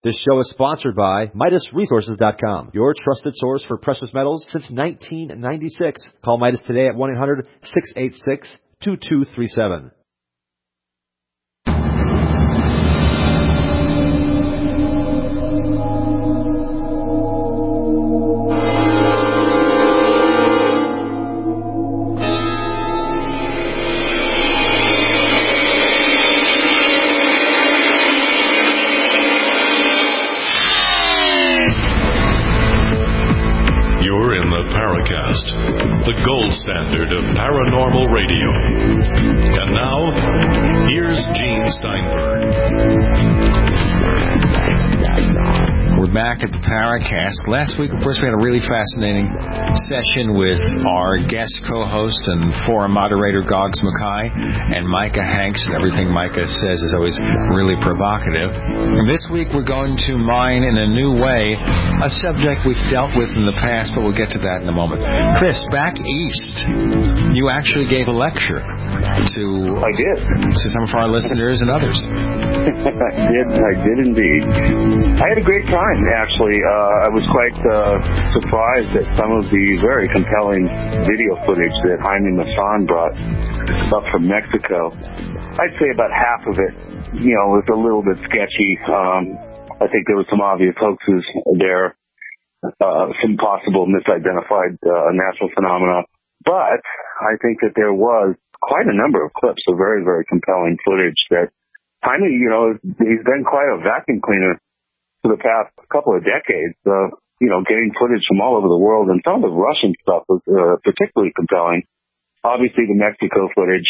This show is sponsored by MidasResources.com, your trusted source for precious metals since 1996. Call Midas today at 1-800-686-2237. The gold standard of paranormal radio. And now, here's Gene Steinberg. We're back at the Paracast. Last week, of course, we had a really fascinating session with our guest co-host and forum moderator, Goggs Mackay, and Micah Hanks. And everything Micah says is always really provocative. And this week, we're going to mine in a new way a subject we've dealt with in the past, but we'll get to that in a moment. Chris, back east, you actually gave a lecture to some of our listeners and others. I did indeed. I had a great time, actually. I was quite surprised at some of the very compelling video footage that Jaime Maussan brought up from Mexico. I'd say about half of it, was a little bit sketchy. I think there were some obvious hoaxes there, some possible misidentified natural phenomena. But I think that there was quite a number of clips of very, very compelling footage that Jaime, he's been quite a vacuum cleaner for the past couple of decades, getting footage from all over the world. And some of the Russian stuff was particularly compelling. Obviously, the Mexico footage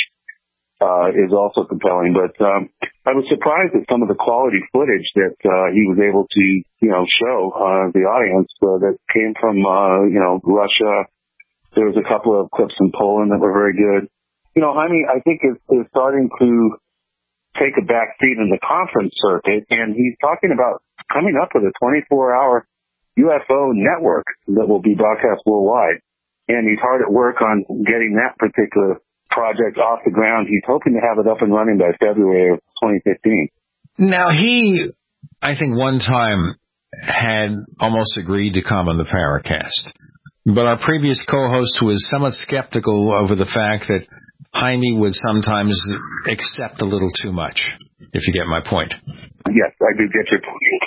is also compelling. But I was surprised at some of the quality footage that he was able to, show the audience that came from, Russia. There was a couple of clips in Poland that were very good. Jaime, I think, is starting to take a back seat in the conference circuit, and he's talking about coming up with a 24-hour UFO network that will be broadcast worldwide. And he's hard at work on getting that particular project off the ground. He's hoping to have it up and running by February of 2015. Now, he, I think, one time had almost agreed to come on the Paracast. But our previous co-host was somewhat skeptical over the fact that Jaime would sometimes accept a little too much, if you get my point. Yes, I do get your point.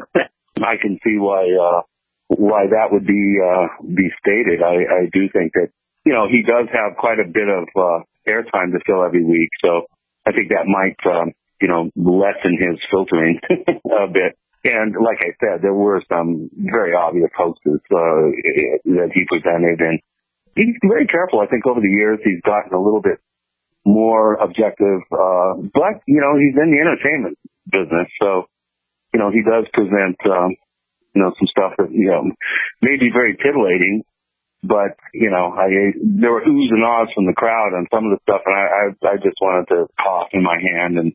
I can see why that would be stated. I do think that, he does have quite a bit of airtime to fill every week, so I think that might, lessen his filtering a bit. And like I said, there were some very obvious hoaxes that he presented, and he's very careful. I think over the years he's gotten a little bit more objective, but, he's in the entertainment business, so, he does present, some stuff that, may be very titillating, but, there were oohs and ahs from the crowd on some of the stuff, and I just wanted to cough in my hand and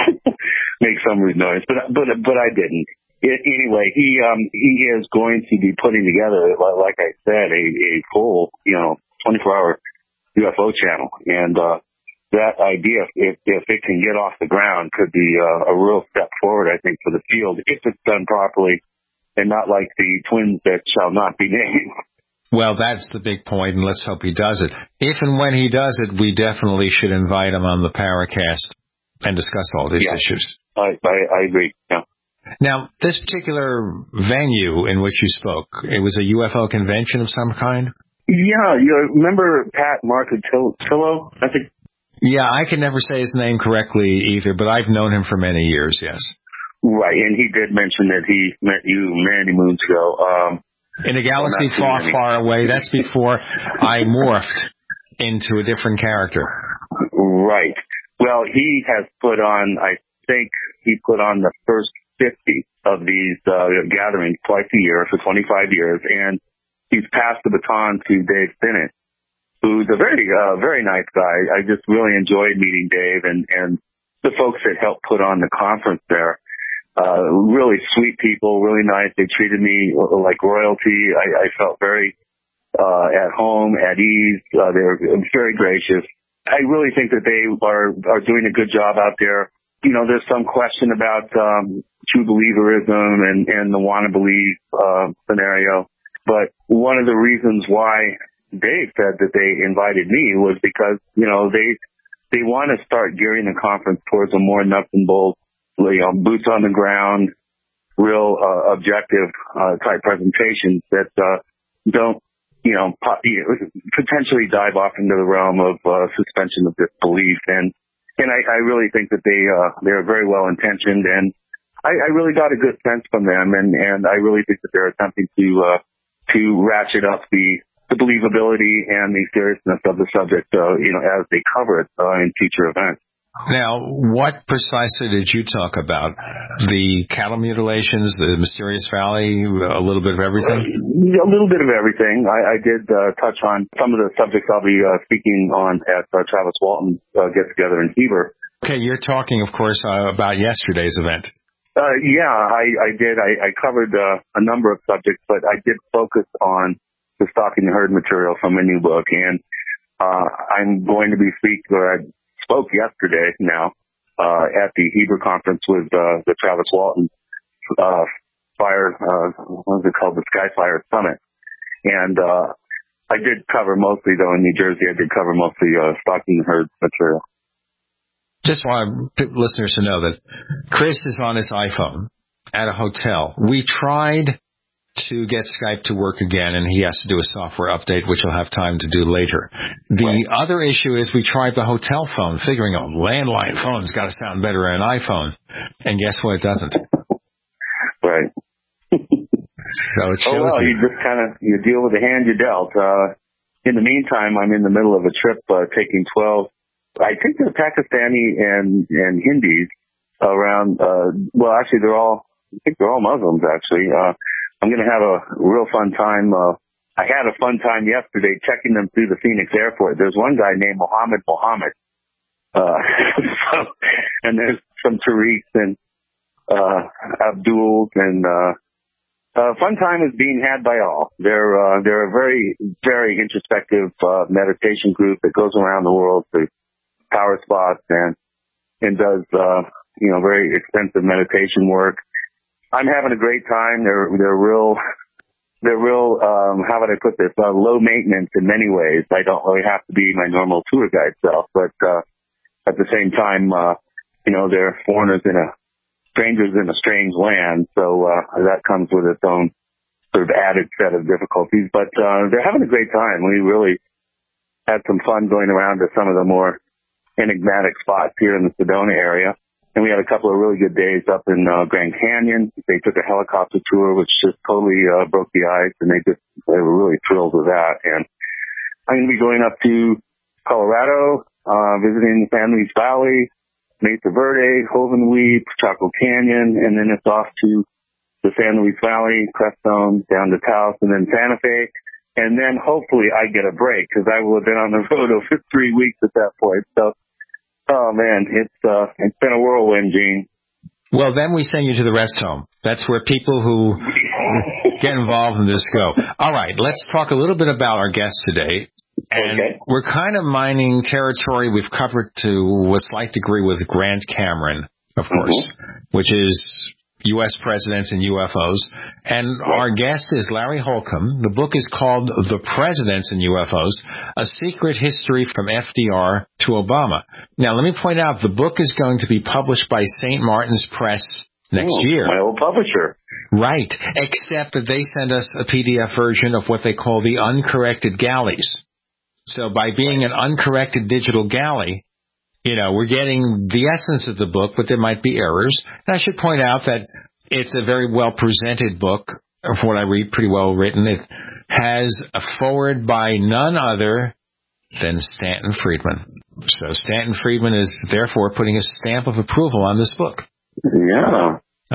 make some rude noise, but I didn't. Anyway, he is going to be putting together, like I said, a full, 24-hour UFO channel. And that idea, if it can get off the ground, could be a real step forward, I think, for the field, if it's done properly and not like the twins that shall not be named. Well, that's the big point, and let's hope he does it. If and when he does it, we definitely should invite him on the Paracast and discuss all these issues. I agree, yeah. Now, this particular venue in which you spoke, it was a UFO convention of some kind? Yeah, you remember Pat Marcatillo, I think? Yeah, I can never say his name correctly either, but I've known him for many years, yes. Right, and he did mention that he met you many moons ago. In a galaxy far, far away. That's before I morphed into a different character. Right. Well, he has put on, I think he put on the first 50 of these gatherings twice a year for 25 years, and he's passed the baton to Dave Sinnott, who's a very, very nice guy. I just really enjoyed meeting Dave and the folks that helped put on the conference there. Really sweet people, really nice. They treated me like royalty. I felt very at home, at ease. They're very gracious. I really think that they are doing a good job out there. there's some question about true believerism and the wanna believe scenario. But one of the reasons why Dave said that they invited me was because, they want to start gearing the conference towards a more nuts and bolts, boots on the ground, real objective type presentations that don't, potentially dive off into the realm of suspension of disbelief. And I really think that they're very well intentioned, and I really got a good sense from them, and I really think that they're attempting to ratchet up the believability and the seriousness of the subject, as they cover it in future events. Now, what precisely did you talk about? The cattle mutilations, the Mysterious Valley, a little bit of everything? A little bit of everything. I did touch on some of the subjects I'll be speaking on at Travis Walton's get-together in Heber. Okay, you're talking, of course, about yesterday's event. Yeah, I did. I covered a number of subjects, but I did focus on the Stalking the Herd material from my new book, and I'm going to be I spoke yesterday now at the Heber conference with the Travis Walton Fire, what was it called, the Skyfire Summit. And I did cover mostly, though, in New Jersey, I did cover mostly Stalking the Herd material. Just want listeners to know that Chris is on his iPhone at a hotel. We tried to get Skype to work again, and he has to do a software update, which he'll have time to do later. The other issue is we tried the hotel phone, figuring out landline phone's got to sound better than an iPhone. And guess what? It doesn't. Right. So it shows you just you deal with the hand you're dealt. In the meantime, I'm in the middle of a trip taking 12, I think they're Pakistani and Hindis around, actually they're all Muslims, actually. I'm going to have a real fun time. I had a fun time yesterday checking them through the Phoenix airport. There's one guy named Mohammed. And there's some Tariqs and Abduls, and fun time is being had by all. They're a very, very introspective meditation group that goes around the world to power spots and does very extensive meditation work. I'm having a great time. They're real, how would I put this? Low maintenance in many ways. I don't really have to be my normal tour guide self, but, at the same time, they're strangers in a strange land. So, that comes with its own sort of added set of difficulties, but, they're having a great time. We really had some fun going around to some of the more enigmatic spots here in the Sedona area. And we had a couple of really good days up in Grand Canyon. They took a helicopter tour, which just totally broke the ice, and they were really thrilled with that. And I'm going to be going up to Colorado, visiting San Luis Valley, Mesa Verde, Hovenweep, Chaco Canyon, and then it's off to the San Luis Valley, Crestone, down to Taos, and then Santa Fe. And then hopefully I get a break, because I will have been on the road over 3 weeks at that point. So, oh man, it's been a whirlwind, Gene. Well, then we send you to the rest home. That's where people who get involved in this go. All right, let's talk a little bit about our guest today. And we're kind of mining territory we've covered to a slight degree with Grant Cameron, of course, which is U.S. presidents and UFOs. And our guest is Larry Holcomb. The book is called The Presidents and UFOs, A Secret History from FDR to Obama. Now, let me point out, the book is going to be published by St. Martin's Press next year. My old publisher. Right, except that they send us a PDF version of what they call the uncorrected galleys. So by being an uncorrected digital galley, we're getting the essence of the book, but there might be errors. And I should point out that it's a very well-presented book. From what I read, pretty well written. It has a foreword by none other than Stanton Friedman. So Stanton Friedman is therefore putting a stamp of approval on this book. Yeah.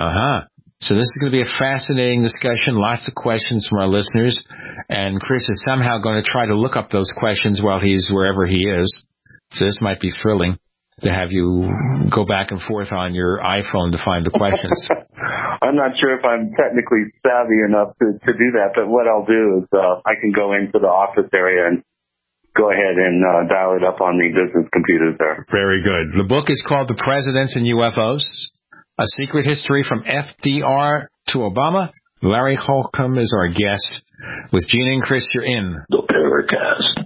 So this is going to be a fascinating discussion, lots of questions from our listeners, and Chris is somehow going to try to look up those questions while he's wherever he is. So this might be thrilling to have you go back and forth on your iPhone to find the questions. I'm not sure if I'm technically savvy enough to do that, but what I'll do is I can go into the office area and go ahead and dial it up on the business computers there. Very good. The book is called The Presidents and UFOs, A Secret History from FDR to Obama. Larry Holcomb is our guest. With Gene and Chris, you're in the Paracast.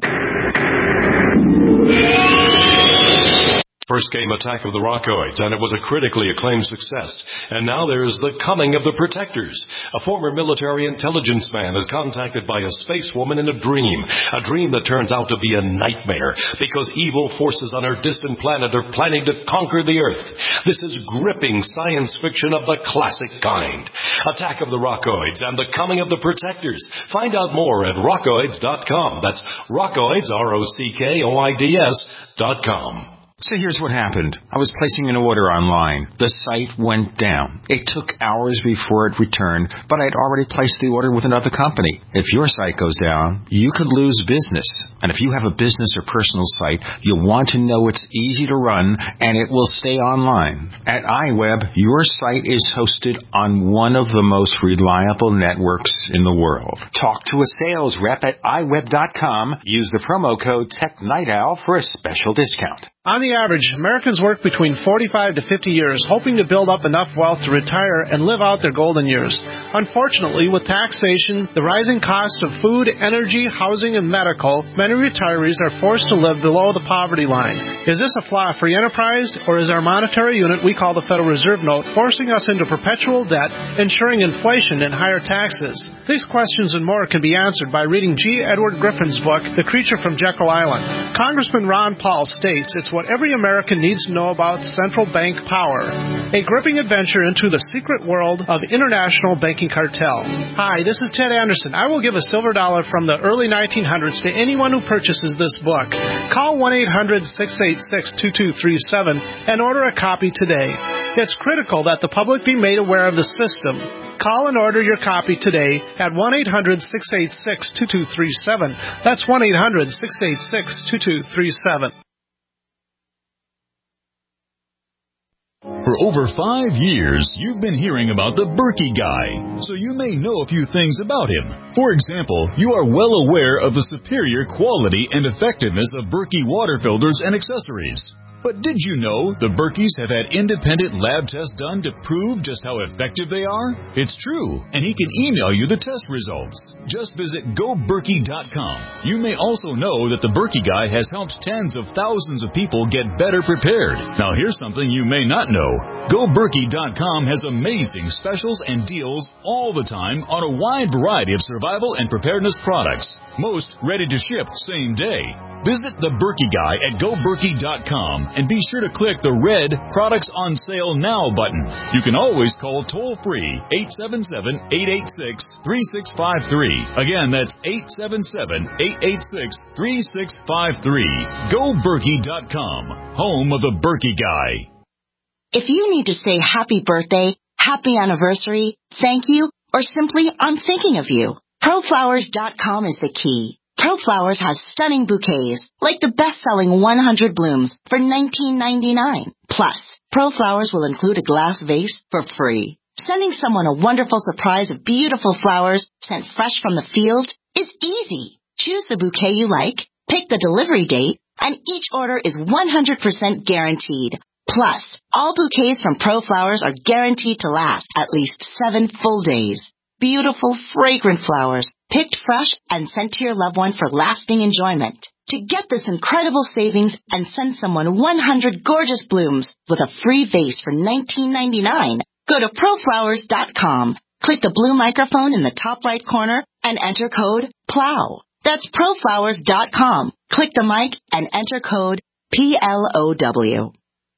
First came Attack of the Rockoids, and it was a critically acclaimed success. And now there is The Coming of the Protectors. A former military intelligence man is contacted by a space woman in a dream that turns out to be a nightmare, because evil forces on her distant planet are planning to conquer the Earth. This is gripping science fiction of the classic kind. Attack of the Rockoids and The Coming of the Protectors. Find out more at rockoids.com. That's Rockoids, ROCKOIDS.com. So here's what happened. I was placing an order online. The site went down. It took hours before it returned, but I'd already placed the order with another company. If your site goes down, you could lose business. And if you have a business or personal site, you'll want to know it's easy to run and it will stay online. At iWeb, your site is hosted on one of the most reliable networks in the world. Talk to a sales rep at iWeb.com. Use the promo code TechNightOwl for a special discount. On the average, Americans work between 45 to 50 years, hoping to build up enough wealth to retire and live out their golden years. Unfortunately, with taxation, the rising cost of food, energy, housing, and medical, many retirees are forced to live below the poverty line. Is this a flaw free enterprise, or is our monetary unit we call the Federal Reserve Note forcing us into perpetual debt, ensuring inflation and higher taxes? These questions and more can be answered by reading G. Edward Griffin's book, The Creature from Jekyll Island. Congressman Ron Paul states it's what every American needs to know about central bank power. A gripping adventure into the secret world of international banking cartel. Hi, this is Ted Anderson. I will give a silver dollar from the early 1900s to anyone who purchases this book. Call 1-800-686-2237 and order a copy today. It's critical that the public be made aware of the system. Call and order your copy today at 1-800-686-2237. That's 1-800-686-2237. For over 5 years, you've been hearing about the Berkey Guy, so you may know a few things about him. For example, you are well aware of the superior quality and effectiveness of Berkey water filters and accessories. But did you know the Berkeys have had independent lab tests done to prove just how effective they are? It's true, and he can email you the test results. Just visit GoBerkey.com. You may also know that the Berkey Guy has helped tens of thousands of people get better prepared. Now here's something you may not know. GoBerkey.com has amazing specials and deals all the time on a wide variety of survival and preparedness products. Most ready to ship same day. Visit the Berkey Guy at GoBerkey.com and be sure to click the red Products on Sale Now button. You can always call toll-free 877-886-3653. Again, that's 877-886-3653. GoBerkey.com, home of the Berkey Guy. If you need to say happy birthday, happy anniversary, thank you, or simply I'm thinking of you, ProFlowers.com is the key. ProFlowers has stunning bouquets, like the best-selling 100 blooms for $19.99. Plus, ProFlowers will include a glass vase for free. Sending someone a wonderful surprise of beautiful flowers sent fresh from the field is easy. Choose the bouquet you like, pick the delivery date, and each order is 100% guaranteed. Plus, all bouquets from ProFlowers are guaranteed to last at least 7 full days. Beautiful, fragrant flowers, picked fresh and sent to your loved one for lasting enjoyment. To get this incredible savings and send someone 100 gorgeous blooms with a free vase for $19.99, go to ProFlowers.com. Click the blue microphone in the top right corner and enter code PLOW. That's ProFlowers.com. Click the mic and enter code PLOW.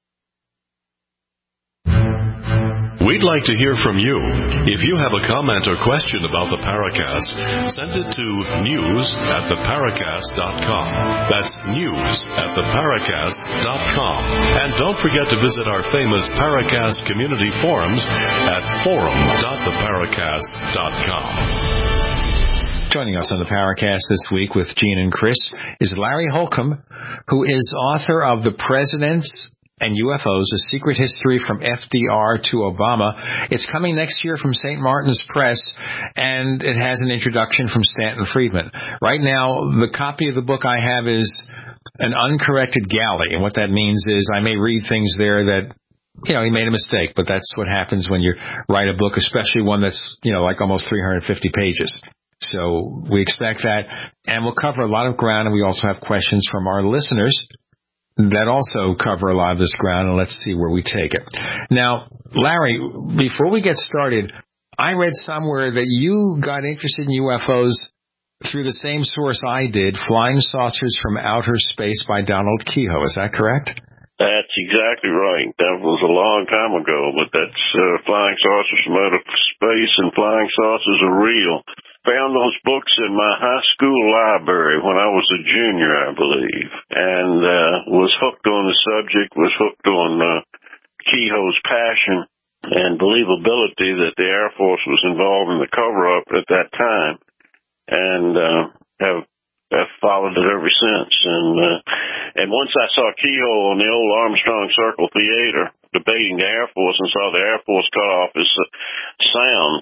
We'd like to hear from you. If you have a comment or question about the Paracast, send it to news@theparacast.com. That's news@theparacast.com. And don't forget to visit our famous Paracast community forums at forum.theparacast.com. Joining us on the Paracast this week with Gene and Chris is Larry Holcomb, who is author of The Presidents and UFOs, A Secret History from FDR to Obama. It's coming next year from St. Martin's Press, and it has an introduction from Stanton Friedman. Right now, the copy of the book I have is an uncorrected galley, and what that means is I may read things there that, he made a mistake, but that's what happens when you write a book, especially one that's, like almost 350 pages. So we expect that, and we'll cover a lot of ground, and we also have questions from our listeners that also cover a lot of this ground, and let's see where we take it. Now, Larry, before we get started, I read somewhere that you got interested in UFOs through the same source I did, Flying Saucers from Outer Space by Donald Kehoe. Is that correct? That's exactly right. That was a long time ago, but that's Flying Saucers from Outer Space and Flying Saucers Are Real. Found those books in my high school library when I was a junior, I believe, and was hooked on the subject, was hooked on Kehoe's passion and believability that the Air Force was involved in the cover-up at that time, and have followed it ever since. And once I saw Kehoe on the old Armstrong Circle Theater debating the Air Force and saw the Air Force cut off his sound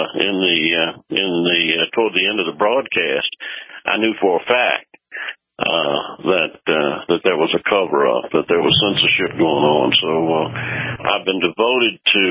toward the end of the broadcast, I knew for a fact that there was a cover-up, that there was censorship going on. So I've been devoted to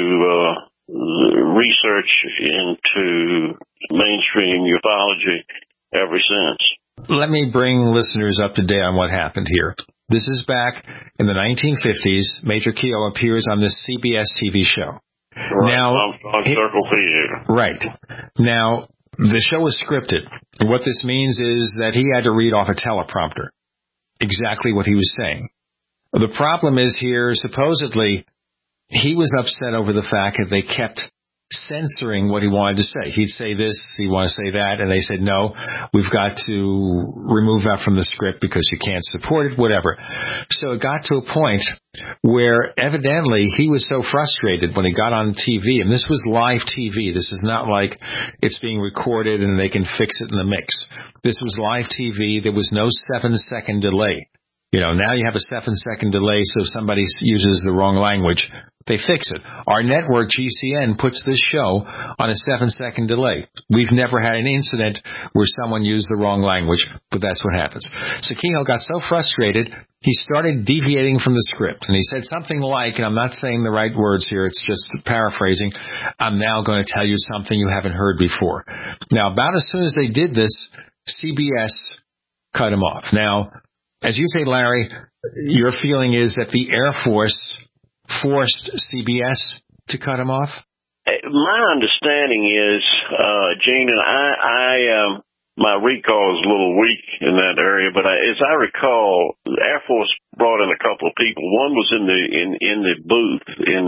research into mainstream ufology ever since. Let me bring listeners up to date on what happened here. This is back in the 1950s. Major Kehoe appears on this CBS TV show. Right, on Circle Theater. Right. Now, the show was scripted. What this means is that he had to read off a teleprompter exactly what he was saying. The problem is here, supposedly, he was upset over the fact that they kept censoring what he wanted to say. He'd say this, he'd want to say that, and they said, no, we've got to remove that from the script because you can't support it, whatever. So it got to a point where evidently he was so frustrated when he got on TV, and this was live TV. This is not like it's being recorded and they can fix it in the mix. This was live TV. There was no 7-second delay. Now you have a 7-second delay, so if somebody uses the wrong language, they fix it. Our network, GCN, puts this show on a 7-second delay. We've never had an incident where someone used the wrong language, but that's what happens. So Kehoe got so frustrated, he started deviating from the script. And he said something like, and I'm not saying the right words here, it's just paraphrasing, I'm now going to tell you something you haven't heard before. Now, about as soon as they did this, CBS cut him off. Now, as you say, Larry, your feeling is that the Air Force forced CBS to cut him off? My understanding is, Gene, and my recall is a little weak in that area, but as I recall, the Air Force brought in a couple of people. One was in the booth, in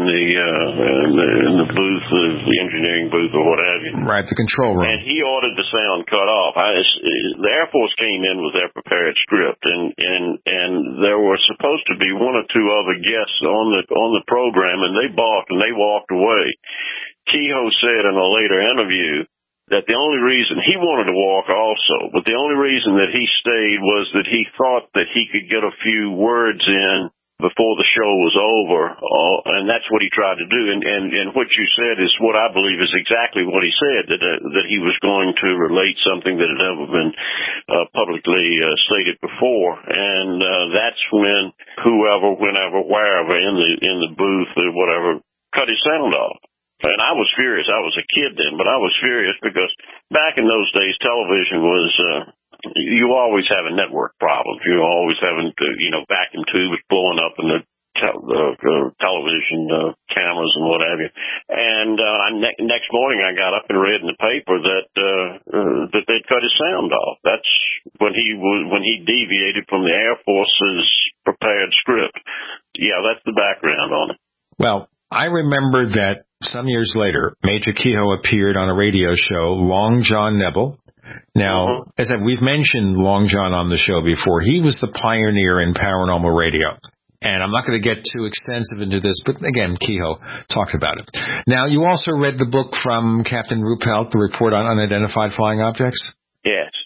the booth, the engineering booth or what have you. Right, the control room. And he ordered the sound cut off. The Air Force came in with their prepared script, and there were supposed to be one or two other guests on the program, and they balked and they walked away. Kehoe said in a later interview that the only reason he wanted to walk also, but the only reason that he stayed was that he thought that he could get a few words in before the show was over, and that's what he tried to do. And what you said is what I believe is exactly what he said, that he was going to relate something that had never been publicly stated before. And that's when whoever, whenever, wherever in the booth or whatever cut his sound off. And I was furious. I was a kid then, but I was furious because back in those days, television was, you always having network problems. You always having, vacuum tubes blowing up in the television cameras and what have you. And next morning I got up and read in the paper that they'd cut his sound off. That's when he deviated from the Air Force's prepared script. Yeah, that's the background on it. Well, I remember that some years later, Major Kehoe appeared on a radio show, Long John Nebel. Now, as we've mentioned Long John on the show before, he was the pioneer in paranormal radio. And I'm not going to get too extensive into this, but again, Kehoe talked about it. Now, you also read the book from Captain Ruppelt, The Report on Unidentified Flying Objects? Yes.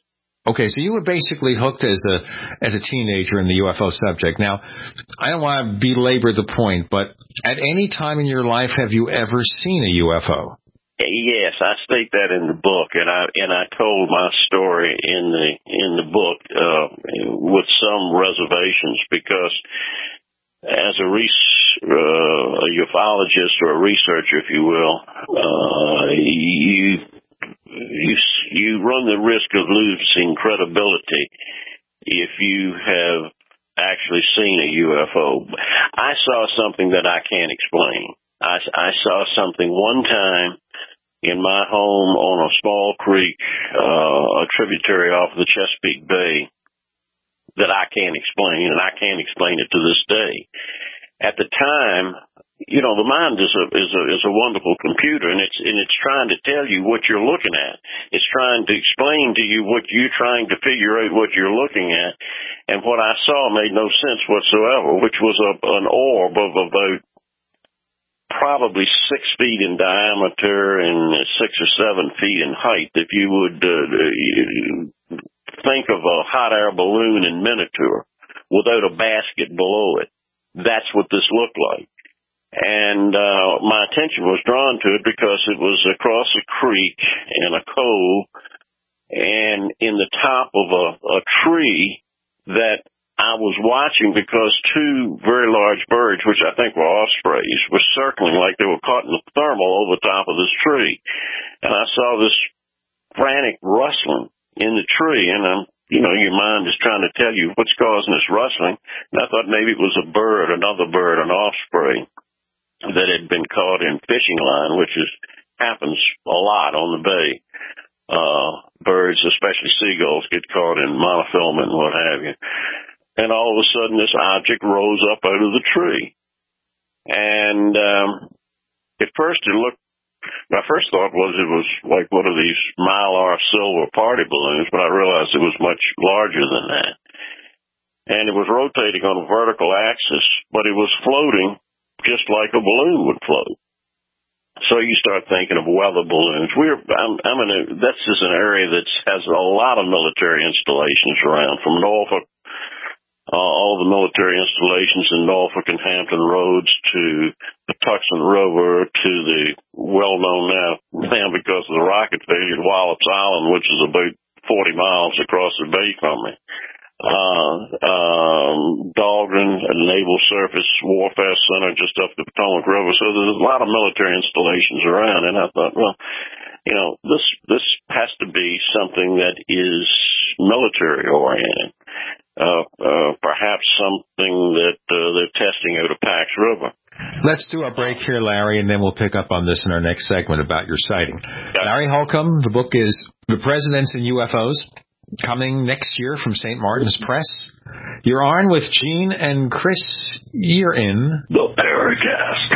Okay, so you were basically hooked as a teenager in the UFO subject. Now, I don't want to belabor the point, but at any time in your life have you ever seen a UFO? Yes, I state that in the book, and I told my story in the book with some reservations, because as a ufologist or a researcher, if you will, you run the risk of losing credibility if you have actually seen a UFO. I saw something that I can't explain. I saw something one time in my home on a small creek, a tributary off the Chesapeake Bay, that I can't explain, and I can't explain it to this day. At the time, you know, the mind is a wonderful computer, and it's trying to tell you what you're looking at. It's trying to explain to you what you're trying to figure out what you're looking at. And what I saw made no sense whatsoever, which was an orb of about probably 6 feet in diameter and 6 or 7 feet in height. If you would think of a hot air balloon in miniature without a basket below it, that's what this looked like. And my attention was drawn to it because it was across a creek in a cove and in the top of a tree that I was watching, because 2 very large birds, which I think were ospreys, were circling like they were caught in the thermal over the top of this tree. And I saw this frantic rustling in the tree, and you know, your mind is trying to tell you what's causing this rustling. And I thought maybe it was a bird, another bird, an osprey that had been caught in fishing line, which happens a lot on the bay. Birds, especially seagulls, get caught in monofilament and what have you. And all of a sudden, this object rose up out of the tree. And at first, my first thought was it was like one of these Mylar silver party balloons, but I realized it was much larger than that. And it was rotating on a vertical axis, but it was floating just like a balloon would float. So you start thinking of weather balloons. That's just an area that has a lot of military installations around, from Norfolk, all the military installations in Norfolk and Hampton Roads, to the Tucson River, to the well-known now because of the rocket failure, Wallops Island, which is about 40 miles across the bay from me. Dahlgren, a Naval Surface Warfare Center just up the Potomac River. So there's a lot of military installations around, and I thought, well, you know, this has to be something that is military oriented. Perhaps something that they're testing out of Pax River. Let's do a break here, Larry, and then we'll pick up on this in our next segment about your sighting. Yeah. Larry Holcomb, the book is The Presidents and UFOs, coming next year from St. Martin's Press. You're on with Gene and Chris. You're in the Paracast.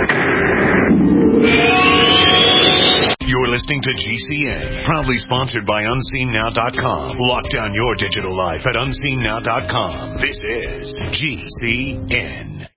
You're listening to GCN, proudly sponsored by UnseenNow.com. Lock down your digital life at UnseenNow.com. This is GCN.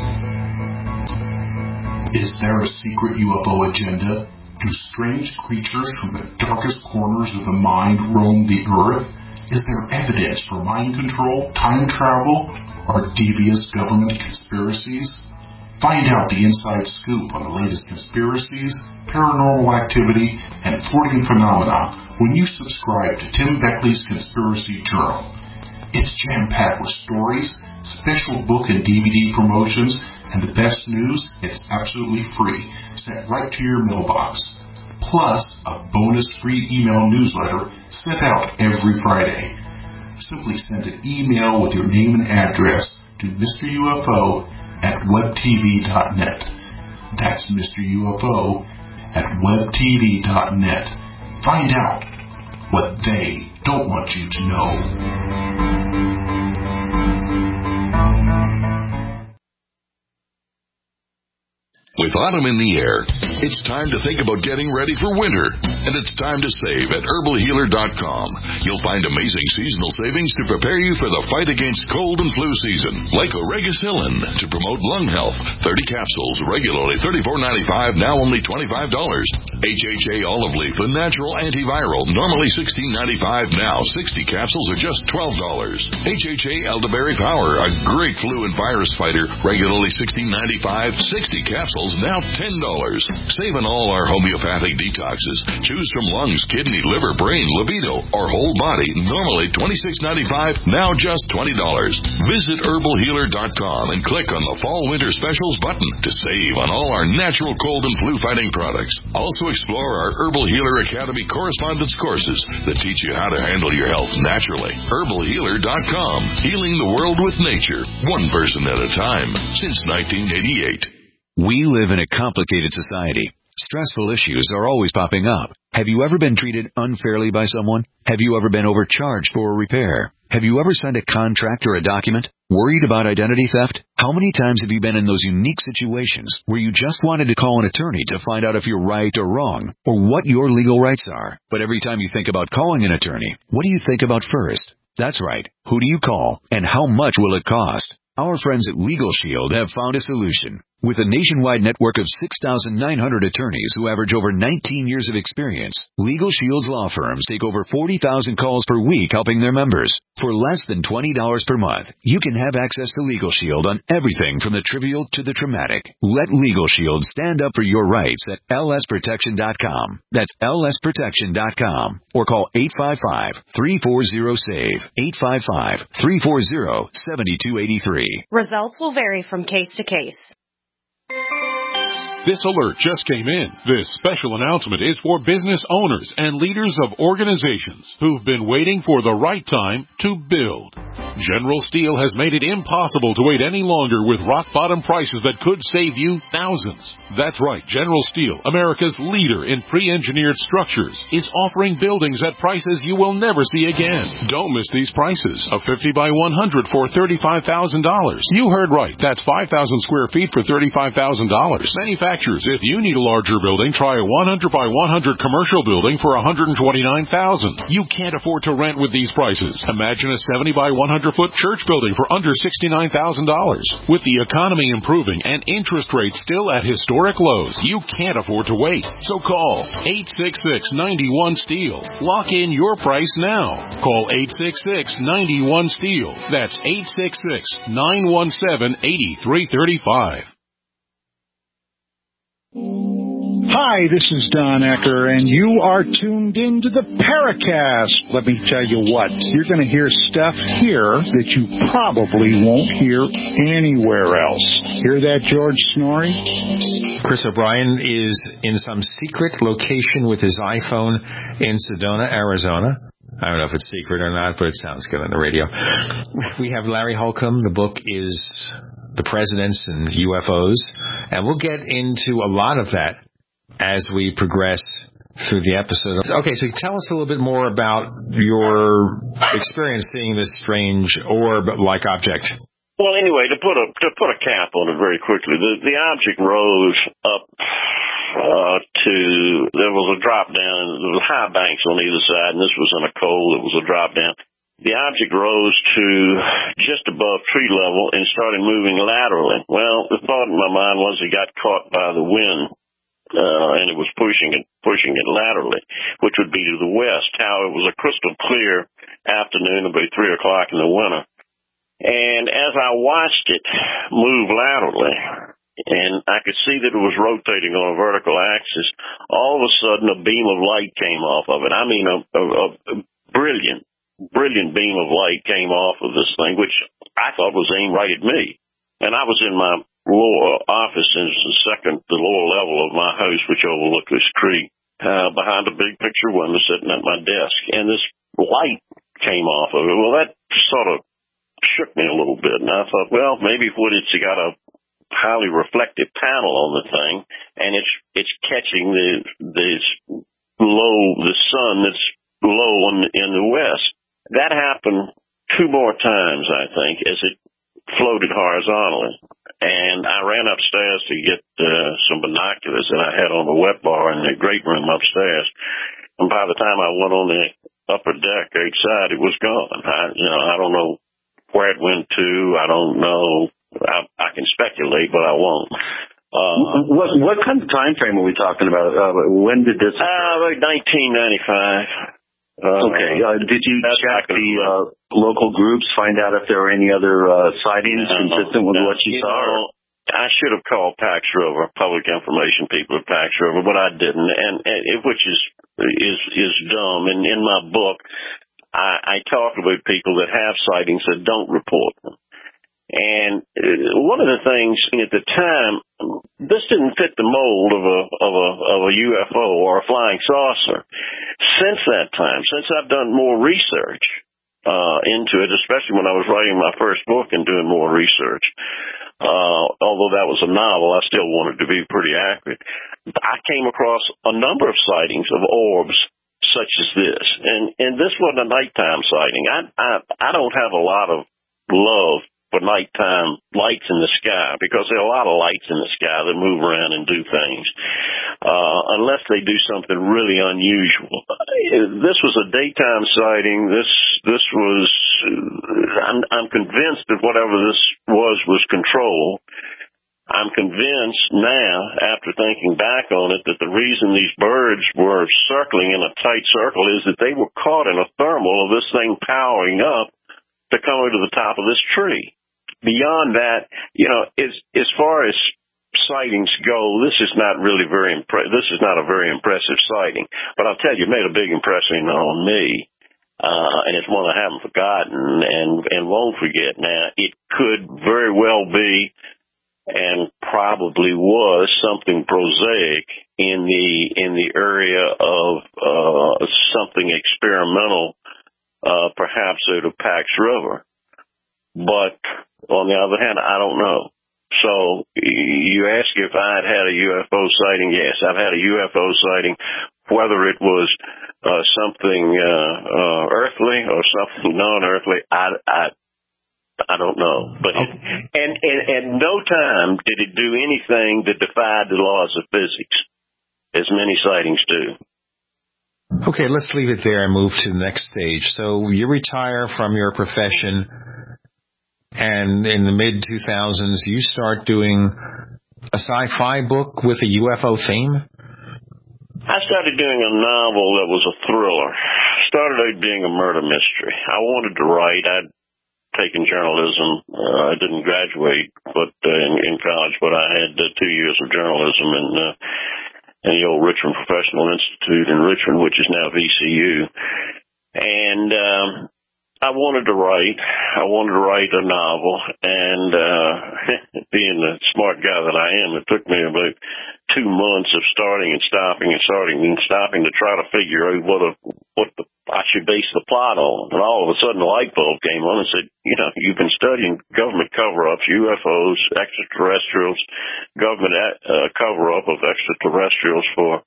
Is there a secret UFO agenda? Do strange creatures from the darkest corners of the mind roam the earth? Is there evidence for mind control, time travel, or devious government conspiracies? Find out the inside scoop on the latest conspiracies, paranormal activity, and Fortean phenomena when you subscribe to Tim Beckley's Conspiracy Journal. It's jam-packed with stories, special book and DVD promotions, and the best news, it's absolutely free, sent right to your mailbox. Plus, a bonus free email newsletter sent out every Friday. Simply send an email with your name and address to Mr. UFO at webtv.net. That's Mr. UFO at webtv.net. Find out what they don't want you to know. With autumn in the air, it's time to think about getting ready for winter. And it's time to save at herbalhealer.com. You'll find amazing seasonal savings to prepare you for the fight against cold and flu season, like Oregacillin to promote lung health. 30 capsules, regularly $34.95, now only $25. HHA olive leaf, a natural antiviral, normally $16.95, now 60 capsules are just $12. HHA elderberry power, a great flu and virus fighter, regularly $16.95, 60 capsules, now $10. Save on all our homeopathic detoxes. Choose from lungs, kidney, liver, brain, libido, or whole body, normally $26.95, now just $20. Visit herbalhealer.com and click on the Fall Winter Specials button to save on all our natural cold and flu fighting products. Also explore our Herbal Healer Academy correspondence courses that teach you how to handle your health naturally. herbalhealer.com, healing the world with nature, one person at a time, since 1988. We live in a complicated society. Stressful issues are always popping up. Have you ever been treated unfairly by someone? Have you ever been overcharged for a repair? Have you ever signed a contract or a document? Worried about identity theft? How many times have you been in those unique situations where you just wanted to call an attorney to find out if you're right or wrong, or what your legal rights are? But every time you think about calling an attorney, what do you think about first? That's right. Who do you call, and how much will it cost? Our friends at Legal Shield have found a solution. With a nationwide network of 6,900 attorneys who average over 19 years of experience, Legal Shield's law firms take over 40,000 calls per week helping their members. For less than $20 per month, you can have access to Legal Shield on everything from the trivial to the traumatic. Let Legal Shield stand up for your rights at lsprotection.com. That's lsprotection.com. Or call 855-340-SAVE, 855-340-7283. Results will vary from case to case. This alert just came in. This special announcement is for business owners and leaders of organizations who've been waiting for the right time to build. General Steel has made it impossible to wait any longer with rock-bottom prices that could save you thousands. That's right, General Steel, America's leader in pre-engineered structures, is offering buildings at prices you will never see again. Don't miss these prices. A 50 by 100 for $35,000. You heard right. That's 5,000 square feet for $35,000. Manufacturers, if you need a larger building, try a 100 by 100 commercial building for $129,000. You can't afford to rent with these prices. Imagine a 70 by 100 foot church building for under $69,000. With the economy improving and interest rates still at historic lows, you can't afford to wait. So call 866-91-STEEL. Lock in your price now. Call 866-91-STEEL. That's 866-917-8335. Hi, this is Don Ecker, and you are tuned into the Paracast. Let me tell you what, you're going to hear stuff here that you probably won't hear anywhere else. Hear that, George Snorri? Chris O'Brien is in some secret location with his iPhone in Sedona, Arizona. I don't know if it's secret or not, but it sounds good on the radio. We have Larry Holcomb. The book is The Presidents and UFOs, and we'll get into a lot of that as we progress through the episode. Okay, so tell us a little bit more about your experience seeing this strange orb-like object. Well, anyway, to put a cap on it very quickly, the object rose up there was a drop down, there was high banks on either side, and this was in a cove, it was a drop down. The object rose to just above tree level and started moving laterally. Well, the thought in my mind was it got caught by the wind, and it was pushing it laterally, which would be to the west. How it was a crystal clear afternoon, about 3 o'clock in the winter. And as I watched it move laterally, and I could see that it was rotating on a vertical axis, all of a sudden a beam of light came off of it. I mean, a brilliant beam of light came off of this thing, which I thought was aimed right at me. And I was in my lower office in the lower level of my house, which overlooked this creek, behind a big picture window sitting at my desk. And this light came off of it. Well, that sort of shook me a little bit. And I thought, well, maybe it's got a highly reflective panel on the thing, and it's catching the sun that's low in the west. That happened 2 more times, I think, as it floated horizontally. And I ran upstairs to get some binoculars that I had on the wet bar in the great room upstairs. by the time I went on the upper deck, outside, it was gone. I don't know where it went to. I don't know. I can speculate, but I won't. What kind of time frame are we talking about? When did this occur? About 1995. Okay. Did you check the local groups, find out if there were any other sightings consistent with what you saw? I should have called Pax River, public information people at Pax River, but I didn't, and which is dumb. And in my book, I talk about people that have sightings that don't report them. And one of the things at the time, this didn't fit the mold of a UFO or a flying saucer. Since that time, since I've done more research into it, especially when I was writing my first book and doing more research, although that was a novel, I still wanted to be pretty accurate. I came across a number of sightings of orbs such as this, and this wasn't a nighttime sighting. I don't have a lot of love for nighttime lights in the sky, because there are a lot of lights in the sky that move around and do things, unless they do something really unusual. This was a daytime sighting. This was, I'm convinced that whatever this was control. I'm convinced now, after thinking back on it, that the reason these birds were circling in a tight circle is that they were caught in a thermal of this thing powering up to come over to the top of this tree. Beyond that, as far as sightings go, this is not really this is not a very impressive sighting. But I'll tell you, it made a big impression on me, and it's one I haven't forgotten and won't forget. Now, it could very well be, and probably was, something prosaic in the area of something experimental, perhaps out of Pax River. But on the other hand, I don't know. So you ask if I had a UFO sighting. Yes, I've had a UFO sighting. Whether it was something earthly or something non-earthly, I don't know. But and no time did it do anything that defied the laws of physics, as many sightings do. Okay, let's leave it there and move to the next stage. So you retire from your profession, and in the mid-2000s, you start doing a sci-fi book with a UFO theme? I started doing a novel that was a thriller. Started out being a murder mystery. I wanted to write. I'd taken journalism. I didn't graduate in college, but I had 2 years of journalism in the old Richmond Professional Institute in Richmond, which is now VCU. And I wanted to write. I wanted to write a novel, and being the smart guy that I am, it took me about 2 months of starting and stopping to try to figure out what I should base the plot on. And all of a sudden, the light bulb came on and said, you've been studying government cover-ups, UFOs, extraterrestrials, government cover-up of extraterrestrials for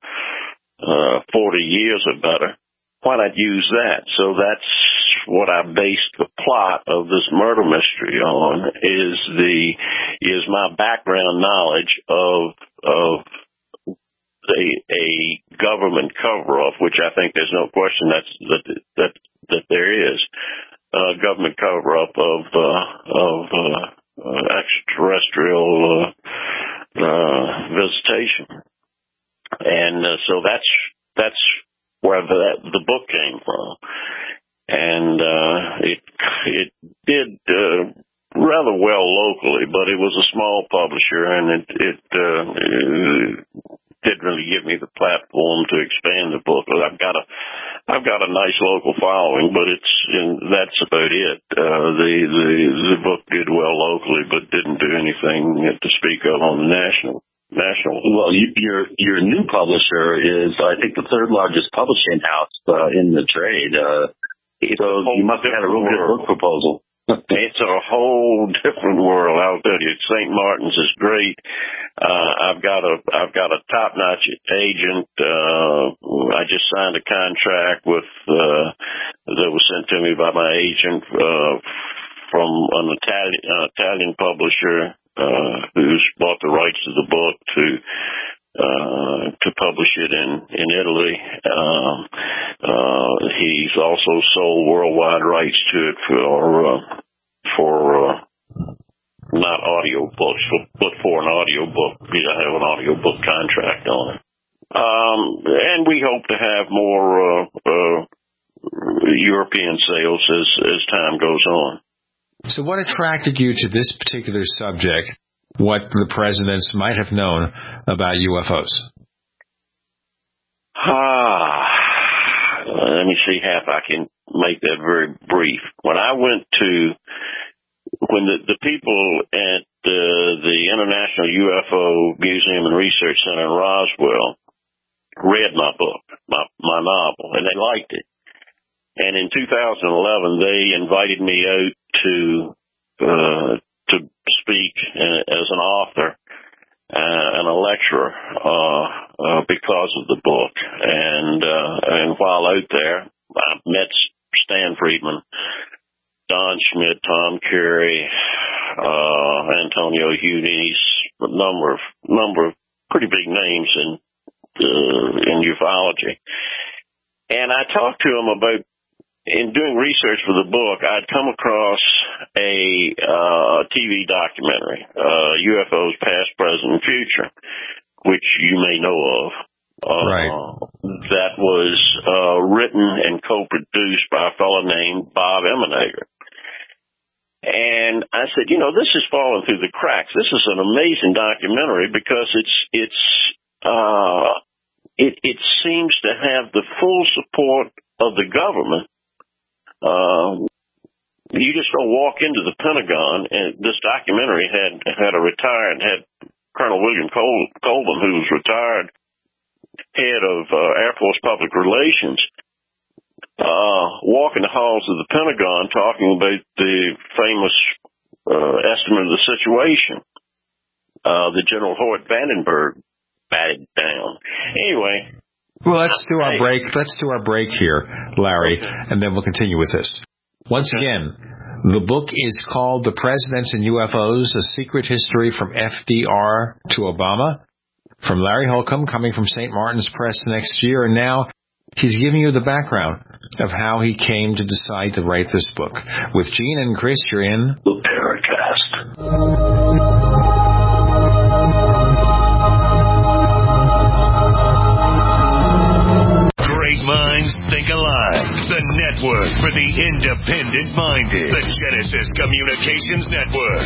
40 years or better. Why not use that? So that's what I based the plot of this murder mystery on, is my background knowledge of a government cover-up, which I think there's no question that there is government cover-up of extraterrestrial visitation, and so that's where the book came from. And it did rather well locally, but it was a small publisher, and it didn't really give me the platform to expand the book. I've got a nice local following, but that's about it. The book did well locally, but didn't do anything to speak of on the national. Well, your new publisher is, I think, the third largest publishing house in the trade. So you must have had a real good book proposal. It's a whole different world, I'll tell you. St. Martin's is great. I've got a top-notch agent. I just signed a contract that was sent to me by my agent from an Italian publisher who's bought the rights to the book to publish it in Italy. He's also sold worldwide rights to it for not audio books, but for an audio book. I have an audio book contract on it. And we hope to have more European sales as time goes on. So what attracted you to this particular subject, what the presidents might have known about UFOs? Let me see if I can make that very brief. When the people at the International UFO Museum and Research Center in Roswell read my book, my novel, and they liked it. And in 2011, they invited me out to speak as an author and a lecturer because of the book. And while out there, I met Stan Friedman, Don Schmidt, Tom Carey, Antonio Hudes, a number of pretty big names in ufology. And I talked to them about, in doing research for the book, I'd come across a TV documentary, UFOs Past, Present, and Future, which you may know of. Right. That was written and co-produced by a fellow named Bob Emenegger. And I said, this is falling through the cracks. This is an amazing documentary because it seems to have the full support of the government. You just don't walk into the Pentagon, and this documentary had Colonel William Colvin, who was retired head of Air Force Public Relations, walking the halls of the Pentagon talking about the famous estimate of the situation. The General Hort Vandenberg batted down. Anyway. Well, let's do our break. Let's do our break here, Larry, and then we'll continue with this. Once again, the book is called The Presidents and UFOs, A Secret History from FDR to Obama, from Larry Holcomb, coming from St. Martin's Press next year. And now he's giving you the background of how he came to decide to write this book. With Gene and Chris, you're in The Paracast. Great minds think alike. The network for the independent-minded. The Genesis Communications Network.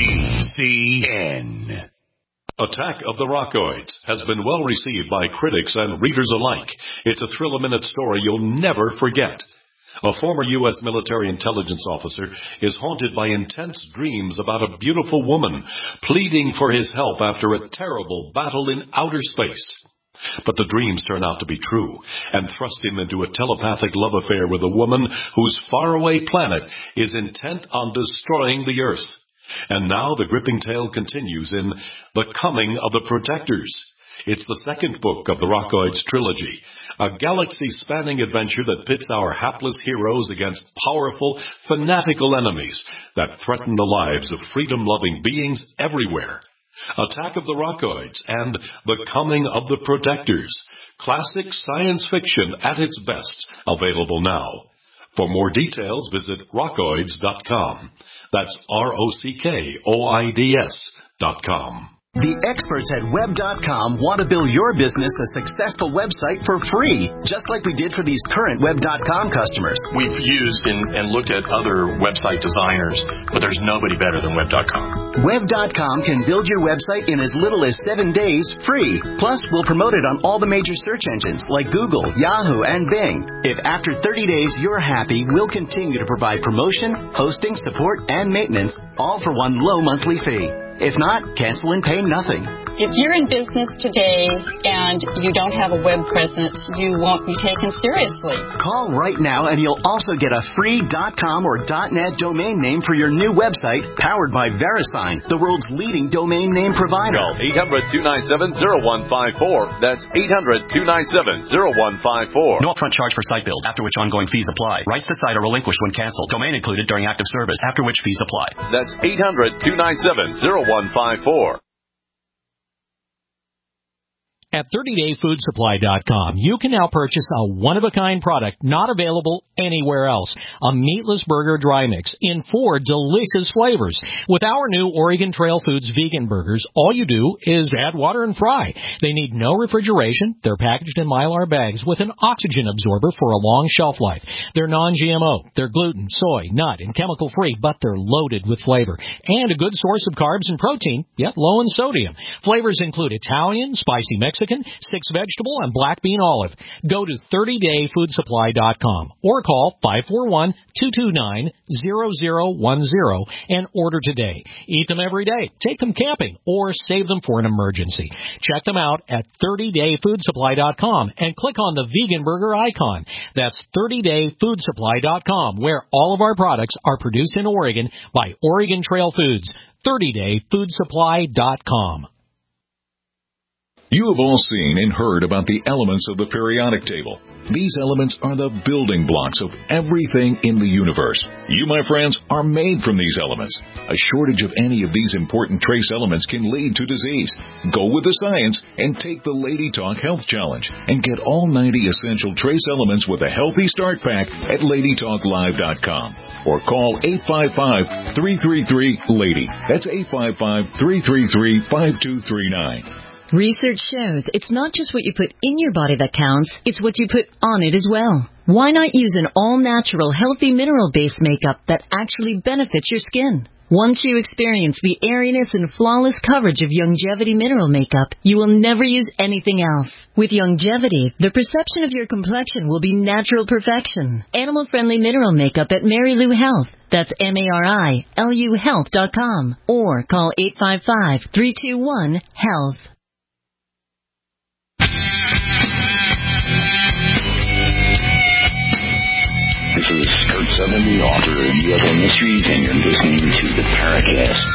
GCN. Attack of the Rockoids has been well received by critics and readers alike. It's a thrill-a-minute story you'll never forget. A former U.S. military intelligence officer is haunted by intense dreams about a beautiful woman pleading for his help after a terrible battle in outer space. But the dreams turn out to be true and thrust him into a telepathic love affair with a woman whose faraway planet is intent on destroying the Earth. And now the gripping tale continues in The Coming of the Protectors. It's the second book of the Rockoids trilogy, a galaxy-spanning adventure that pits our hapless heroes against powerful, fanatical enemies that threaten the lives of freedom-loving beings everywhere. Attack of the Rockoids and The Coming of the Protectors. Classic science fiction at its best. Available now. For more details, visit rockoids.com. That's ROCKOIDS.com. The experts at Web.com want to build your business a successful website for free, just like we did for these current Web.com customers. We've used and looked at other website designers, but there's nobody better than Web.com. Web.com can build your website in as little as 7 days free. Plus, we'll promote it on all the major search engines like Google, Yahoo, and Bing. If after 30 days you're happy, we'll continue to provide promotion, hosting, support, and maintenance, all for one low monthly fee. If not, cancel and pay nothing. If you're in business today and you don't have a web presence, you won't be taken seriously. Call right now and you'll also get a free .com or .net domain name for your new website powered by VeriSign, the world's leading domain name provider. Call 800-297-0154. That's 800-297-0154. No upfront charge for site build, after which ongoing fees apply. Rights to site are relinquished when canceled. Domain included during active service, after which fees apply. That's 800-297-0154. At 30dayfoodsupply.com, you can now purchase a one-of-a-kind product not available anywhere else. A meatless burger dry mix in 4 delicious flavors. With our new Oregon Trail Foods vegan burgers, all you do is add water and fry. They need no refrigeration. They're packaged in Mylar bags with an oxygen absorber for a long shelf life. They're non-GMO. They're gluten, soy, nut, and chemical-free, but they're loaded with flavor. And a good source of carbs and protein, yet low in sodium. Flavors include Italian, spicy Mexican, 6-vegetable, and black bean olive. Go to 30dayfoodsupply.com or call 541-229-0010 and order today. Eat them every day, take them camping, or save them for an emergency. Check them out at 30dayfoodsupply.com and click on the vegan burger icon. That's 30dayfoodsupply.com, where all of our products are produced in Oregon by Oregon Trail Foods. 30dayfoodsupply.com. You have all seen and heard about the elements of the periodic table. These elements are the building blocks of everything in the universe. You, my friends, are made from these elements. A shortage of any of these important trace elements can lead to disease. Go with the science and take the Lady Talk Health Challenge and get all 90 essential trace elements with a healthy start pack at LadyTalkLive.com or call 855-333-LADY. That's 855-333-5239. Research shows it's not just what you put in your body that counts, it's what you put on it as well. Why not use an all-natural, healthy mineral-based makeup that actually benefits your skin? Once you experience the airiness and flawless coverage of Youngevity mineral makeup, you will never use anything else. With Youngevity, the perception of your complexion will be natural perfection. Animal-friendly mineral makeup at Mary Lou Health. That's MARILU Health.com or call 855-321-HEALTH. This is Kurt Southern, the author of UFO Mysteries, and you're listening to the Paracast.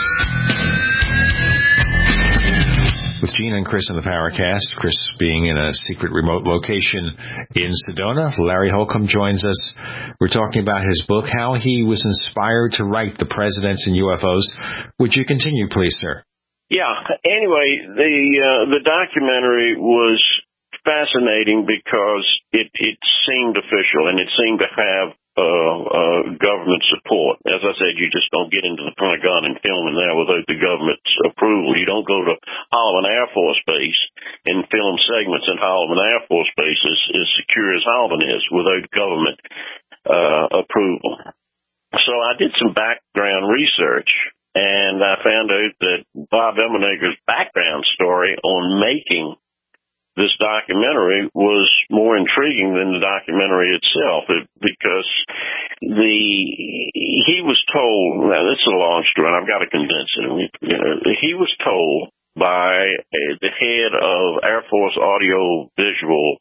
With Gina and Chris on the Paracast, Chris being in a secret remote location in Sedona. Larry Holcomb joins us. We're talking about his book, how he was inspired to write The Presidents and UFOs. Would you continue, please, sir? Yeah. Anyway, the documentary was fascinating because it seemed official and it seemed to have government support. As I said, you just don't get into the Pentagon and film in there without the government's approval. You don't go to Holloman Air Force Base and film segments in Holloman Air Force Base as secure as Holloman is without government approval. So I did some background research, and I found out that Bob Emenegger's background story on making this documentary was more intriguing than the documentary itself, because he was told, now this is a long story and I've got to condense it. He was told by the head of Air Force Audio Visual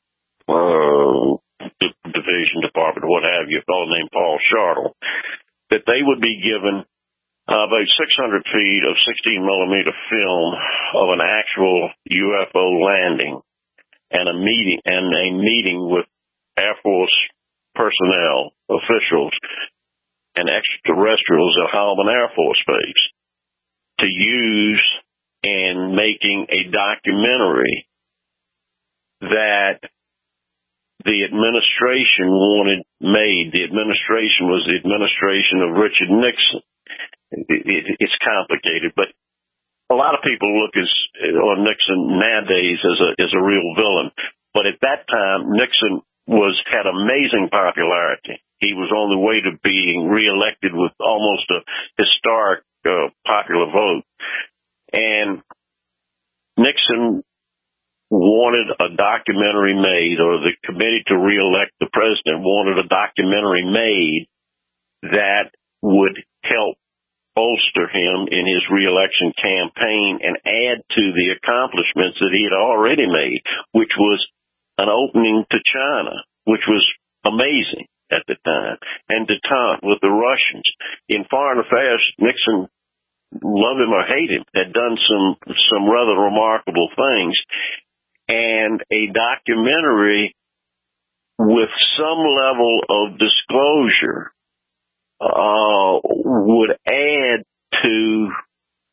Division, Department, what have you, a fellow named Paul Shartle, that they would be given about 600 feet of 16-millimeter film of an actual UFO landing and a meeting with Air Force personnel, officials, and extraterrestrials at Holloman Air Force Base to use in making a documentary that the administration wanted made. The administration was the administration of Richard Nixon. It's complicated, but a lot of people look on Nixon nowadays as a real villain. But at that time, Nixon had amazing popularity. He was on the way to being reelected with almost a historic popular vote. And Nixon wanted a documentary made, or the committee to reelect the president wanted a documentary made that would help bolster him in his reelection campaign and add to the accomplishments that he had already made, which was an opening to China, which was amazing at the time, and detente with the Russians. In foreign affairs, Nixon, love him or hate him, had done some rather remarkable things, and a documentary with some level of disclosure would add to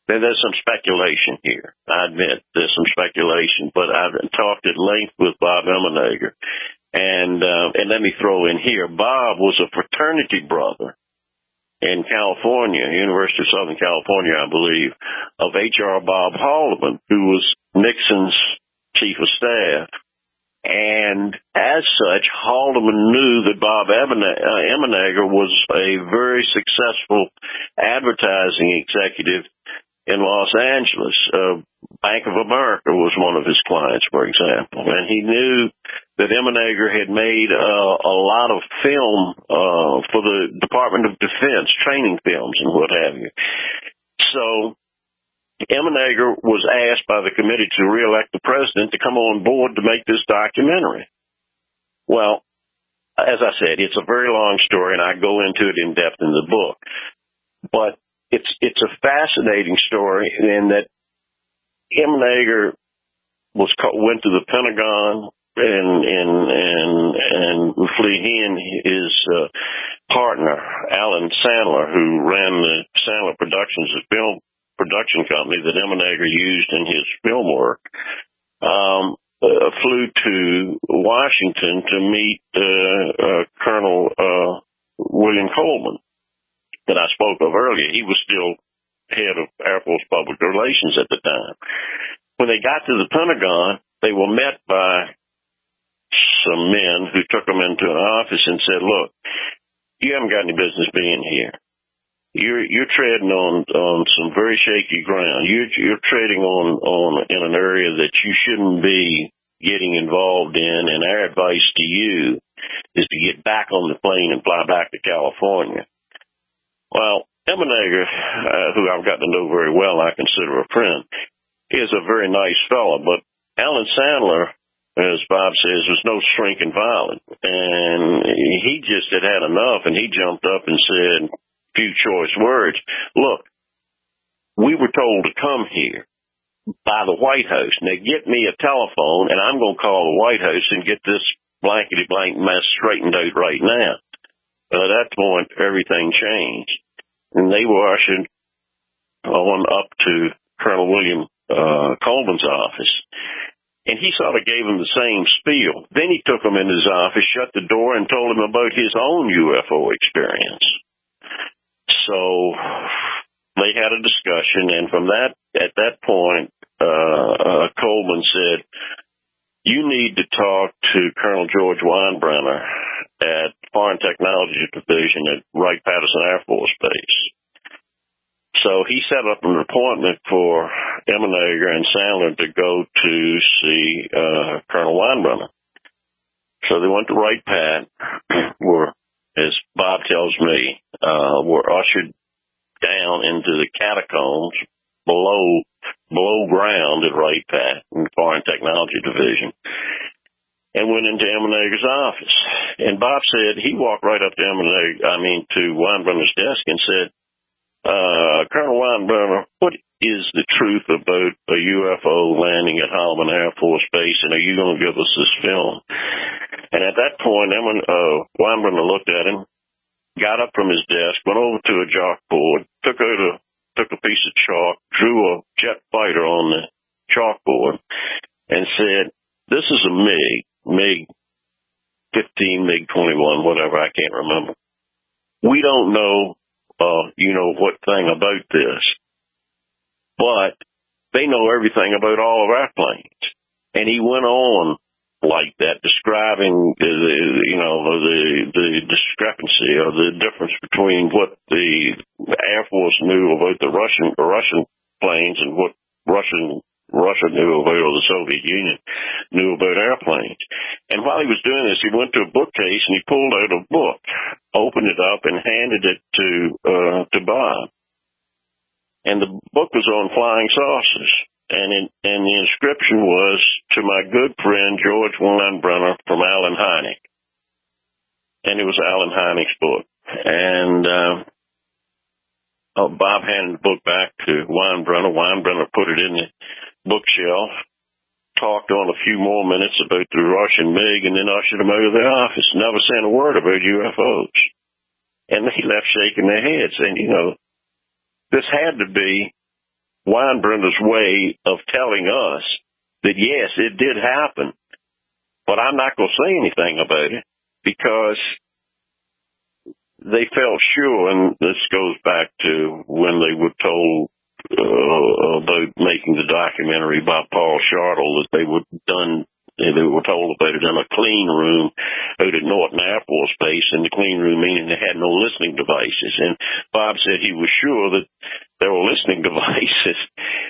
there's some speculation here. I admit there's some speculation, but I've talked at length with Bob Emenegger. And let me throw in here, Bob was a fraternity brother in California, University of Southern California, I believe, of H.R. Bob Haldeman, who was Nixon's chief of staff. And as such, Haldeman knew that Bob Emenegger was a very successful advertising executive in Los Angeles. Bank of America was one of his clients, for example. And he knew that Emenegger had made a lot of film for the Department of Defense, training films and what have you. So Emenegger was asked by the committee to reelect the president to come on board to make this documentary. Well, as I said, it's a very long story, and I go into it in depth in the book. But it's a fascinating story in that Emenegger went to the Pentagon, and he and his partner, Alan Sandler, who ran the Sandler Productions, a film production company that Emenegger used in his film work, flew to Washington to meet Colonel William Coleman that I spoke of earlier. He was still head of Air Force Public Relations at the time. When they got to the Pentagon, they were met by some men who took them into an office and said, look, you haven't got any business being here. You're treading on some very shaky ground. You're treading in an area that you shouldn't be getting involved in, and our advice to you is to get back on the plane and fly back to California. Well, Emenegger, who I've gotten to know very well, I consider a friend, is a very nice fellow, but Alan Sandler, as Bob says, was no shrinking violet, and he just had enough, and he jumped up and said a few choice words. Look, we were told to come here by the White House. Now get me a telephone, and I'm going to call the White House and get this blankety-blank mess straightened out right now. At that point, everything changed, and they were ushered on up to Colonel William Coleman's office. And he sort of gave him the same spiel. Then he took him in his office, shut the door, and told him about his own UFO experience. So they had a discussion, and at that point, Coleman said, you need to talk to Colonel George Weinbrenner at Foreign Technology Division at Wright-Patterson Air Force Base. So he set up an appointment for Emenegger and Sandler to go to see Colonel Weinbrenner. So they went to Wright-Pat, were, as Bob tells me, were ushered down into the catacombs below ground at Wright-Pat in the Foreign Technology Division, and went into Emenegger's office. And Bob said he walked right up to Weinbrenner's desk and said, Colonel Weinbrenner, what is the truth about a UFO landing at Holloman Air Force Base, and are you going to give us this film? And at that point, Weinbrenner looked at him, got up from his desk, went over to a chalkboard, took a piece of chalk, drew a jet fighter on the chalkboard, and said, this is a MiG 15, MiG 21, whatever, I can't remember. We don't know what thing about this, but they know everything about all of our planes. And he went on like that, describing the discrepancy or the difference between what the Air Force knew about the Russian planes and what Russia knew about, or the Soviet Union knew about airplanes. And while he was doing this, he went to a bookcase and he pulled out a book, opened it up, and handed it to Bob. And the book was on flying saucers. And the inscription was, to my good friend George Weinbrenner from Allen Hynek. And it was Allen Hynek's book. And Bob handed the book back to Weinbrenner. Weinbrenner put it in the bookshelf, talked on a few more minutes about the Russian MiG, and then ushered him out of the office. Never said a word about UFOs. And they left shaking their heads. And, this had to be Weinbrenner's way of telling us that, yes, it did happen, but I'm not going to say anything about it because they felt sure, and this goes back to when they were told about making the documentary by Paul Shartle, that they were told about it in a clean room out at Norton Air Force Base, and the clean room meaning they had no listening devices. And Bob said he was sure that there were listening devices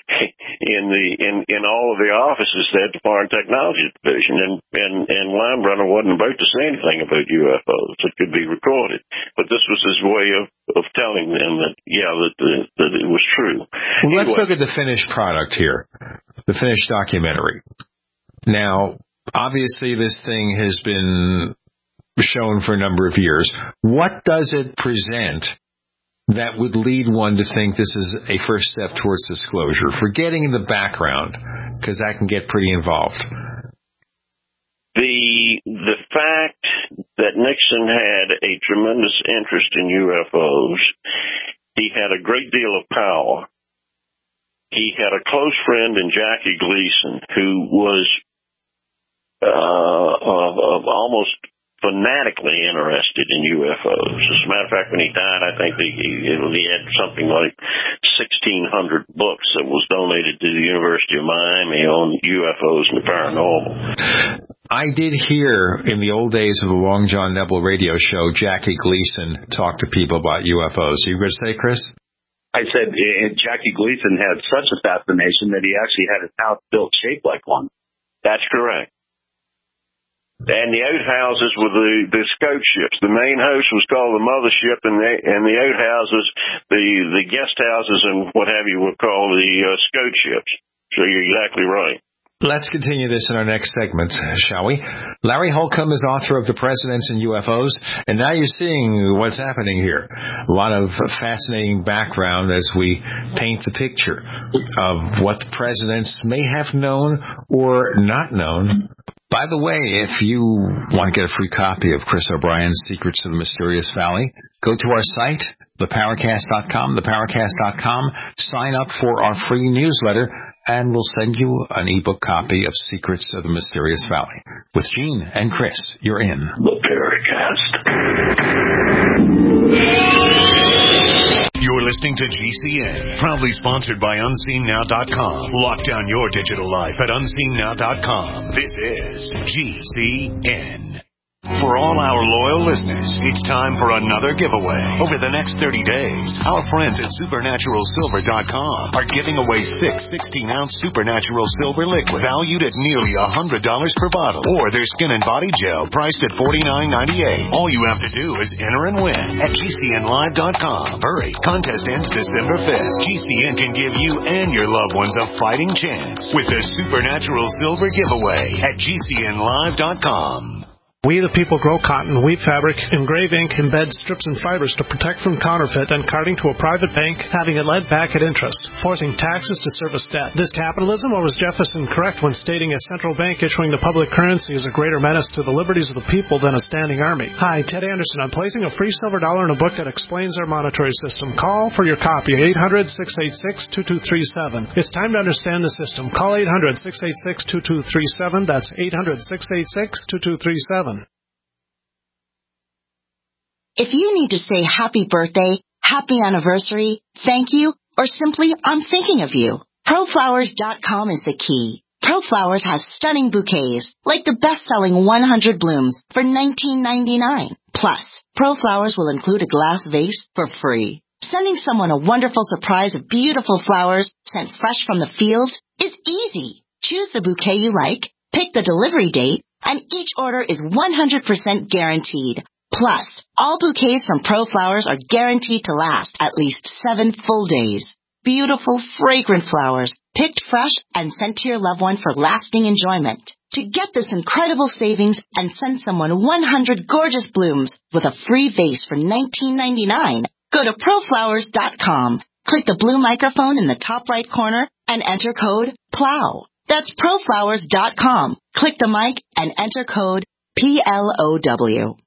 in all of the offices at the Foreign Technology Division, and Weinbrenner wasn't about to say anything about UFOs. It could be recorded, but this was his way of telling them that that it was true. Well, let's look at the finished product here, the finished documentary. Now, obviously, this thing has been shown for a number of years. What does it present that would lead one to think this is a first step towards disclosure? Forgetting in the background, because that can get pretty involved. The fact that Nixon had a tremendous interest in UFOs, he had a great deal of power. He had a close friend in Jackie Gleason, who was almost fanatically interested in UFOs. As a matter of fact, when he died, I think he had something like 1,600 books that was donated to the University of Miami on UFOs and the paranormal. I did hear in the old days of the Long John Nebel radio show, Jackie Gleason talk to people about UFOs. You were going to say, Chris? I said Jackie Gleason had such a fascination that he actually had his house built shaped like one. That's correct. And the outhouses were the scout ships. The main house was called the mothership, and the outhouses, the guest houses and what have you, were called the scout ships. So you're exactly right. Let's continue this in our next segment, shall we? Larry Holcomb is author of The Presidents and UFOs, and now you're seeing what's happening here. A lot of fascinating background as we paint the picture of what the presidents may have known or not known. By the way, if you want to get a free copy of Chris O'Brien's Secrets of the Mysterious Valley, go to our site, theparacast.com, sign up for our free newsletter, and we'll send you an ebook copy of Secrets of the Mysterious Valley. With Gene and Chris, you're in The Paracast. You're listening to GCN, proudly sponsored by UnseenNow.com. Lock down your digital life at UnseenNow.com. This is GCN. For all our loyal listeners, it's time for another giveaway. Over the next 30 days, our friends at SupernaturalSilver.com are giving away 6 16-ounce Supernatural Silver liquid valued at nearly $100 per bottle, or their Skin and Body Gel priced at $49.98. All you have to do is enter and win at GCNLive.com. Hurry, contest ends December 5th. GCN can give you and your loved ones a fighting chance with the Supernatural Silver giveaway at GCNLive.com. We the people grow cotton, weave fabric, engrave ink, embed strips and fibers to protect from counterfeit and carting to a private bank, having it lent back at interest, forcing taxes to service debt. This capitalism, or was Jefferson correct when stating a central bank issuing the public currency is a greater menace to the liberties of the people than a standing army? Hi, Ted Anderson. I'm placing a free silver dollar in a book that explains our monetary system. Call for your copy, 800-686-2237. It's time to understand the system. Call 800-686-2237. That's 800-686-2237. If you need to say happy birthday, happy anniversary, thank you, or simply I'm thinking of you, ProFlowers.com is the key. ProFlowers has stunning bouquets, like the best-selling 100 blooms for $19.99. Plus, ProFlowers will include a glass vase for free. Sending someone a wonderful surprise of beautiful flowers sent fresh from the field is easy. Choose the bouquet you like, pick the delivery date, and each order is 100% guaranteed. Plus, all bouquets from ProFlowers are guaranteed to last at least 7 full days. Beautiful, fragrant flowers, picked fresh and sent to your loved one for lasting enjoyment. To get this incredible savings and send someone 100 gorgeous blooms with a free vase for $19.99, go to ProFlowers.com. Click the blue microphone in the top right corner and enter code PLOW. That's ProFlowers.com. Click the mic and enter code PLOW.